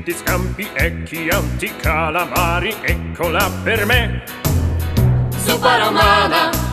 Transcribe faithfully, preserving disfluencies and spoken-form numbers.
fritti, scampi e chianti, calamari, eccola per me. Zuppa romana